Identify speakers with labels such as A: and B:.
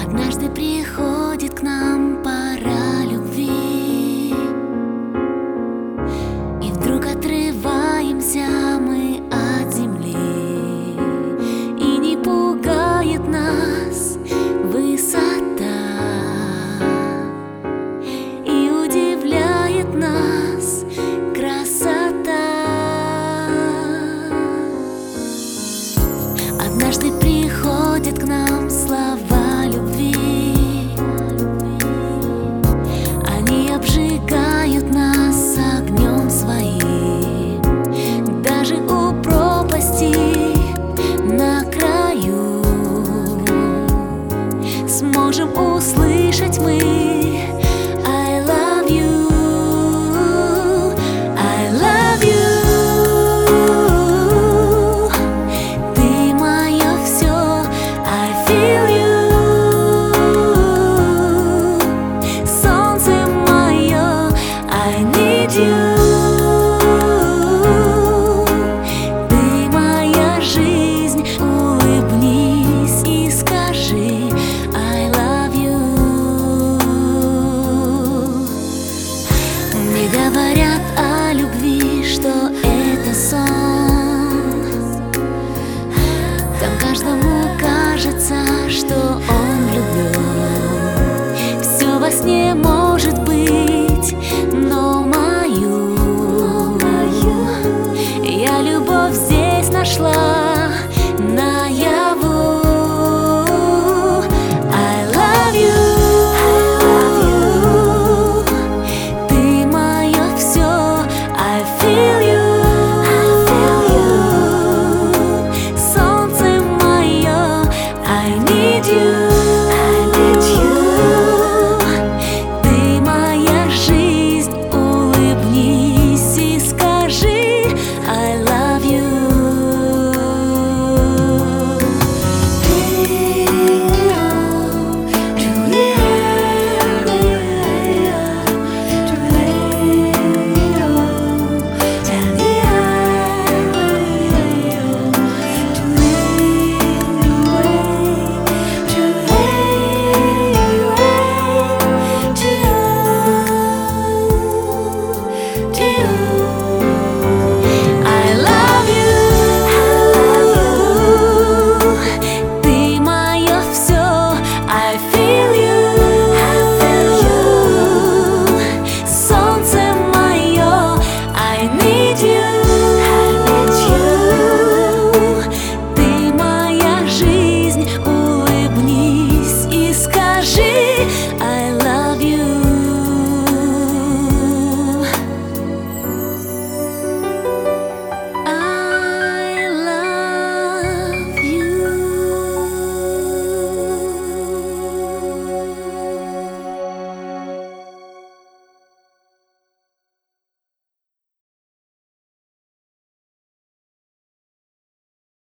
A: Однажды приходит к нам пора любви, и вдруг отрываемся мы от земли, и не пугает нас высота, и удивляет нас красота. Однажды приходит к нам слова любви, они обжигают нас огнем своим. Даже у пропасти на краю сможем